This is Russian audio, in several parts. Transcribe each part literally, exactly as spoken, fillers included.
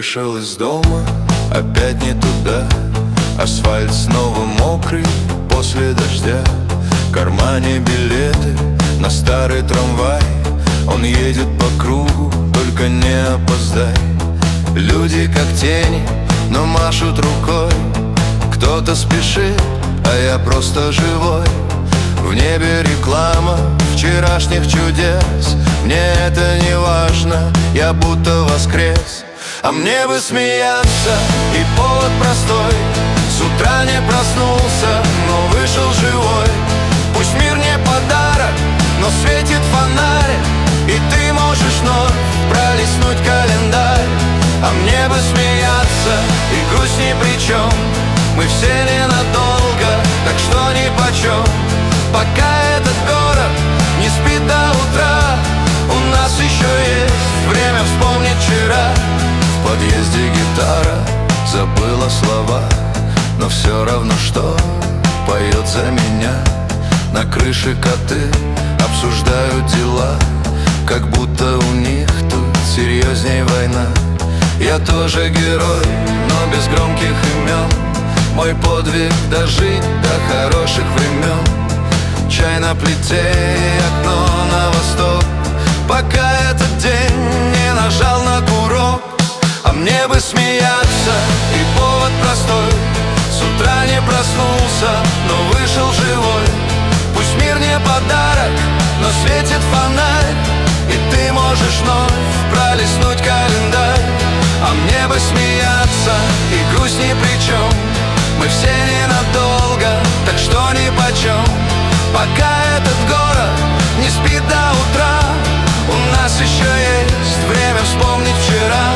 Вышел из дома, опять не туда. Асфальт снова мокрый после дождя. В кармане билеты на старый трамвай. Он едет по кругу, только не опоздай. Люди как тени, но машут рукой. Кто-то спешит, а я просто живой. В небе реклама вчерашних чудес. Мне это не важно, я будто воскрес. А мне бы смеяться, и повод простой. С утра не проснулся, но вышел живой. Пусть мир не подарок, но светит фонарь, и ты можешь вновь пролистнуть календарь. А мне бы смеяться, и грусть ни при чем. Мы все ненадолго, так что нипочем. Пока этот город не спит до утра, у нас еще есть время вспомнить вчера. В подъезде гитара забыла слова, но все равно что поет за меня. На крыше коты обсуждают дела, как будто у них тут серьезней война. Я тоже герой, но без громких имен. Мой подвиг дожить до хороших времен. Чай на плите и окно на восток, пока этот день не нажал на курок. А мне бы смеяться, и повод простой. С утра не проснулся, но вышел живой. Пусть мир не подарок, но светит фонарь, и ты можешь вновь пролистнуть календарь. А мне бы смеяться, и грусть ни при чем. Мы все ненадолго, так что нипочем. Пока этот город не спит до утра, у нас еще есть время вспомнить вчера.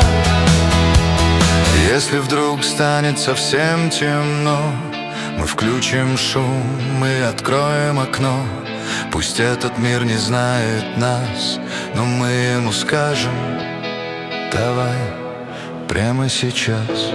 Если вдруг станет совсем темно, мы включим шум и откроем окно. Пусть этот мир не знает нас, но мы ему скажем: давай прямо сейчас.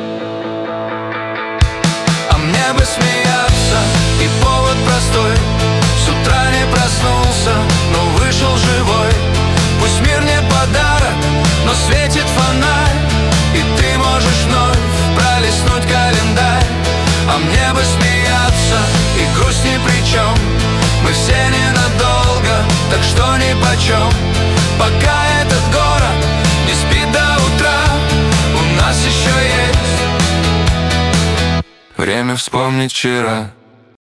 А мне бы смеяться, и повод простой. С утра не проснулся, но вышел живой. Пусть мир не подарок, но светит фонарь, и ты можешь вновь пролистнуть календарь. А мне бы смеяться, и грусть ни при чем. Мы все ненадолго, так что нипочем. Пока этот город не спит до утра, у нас еще есть время вспомнить вчера.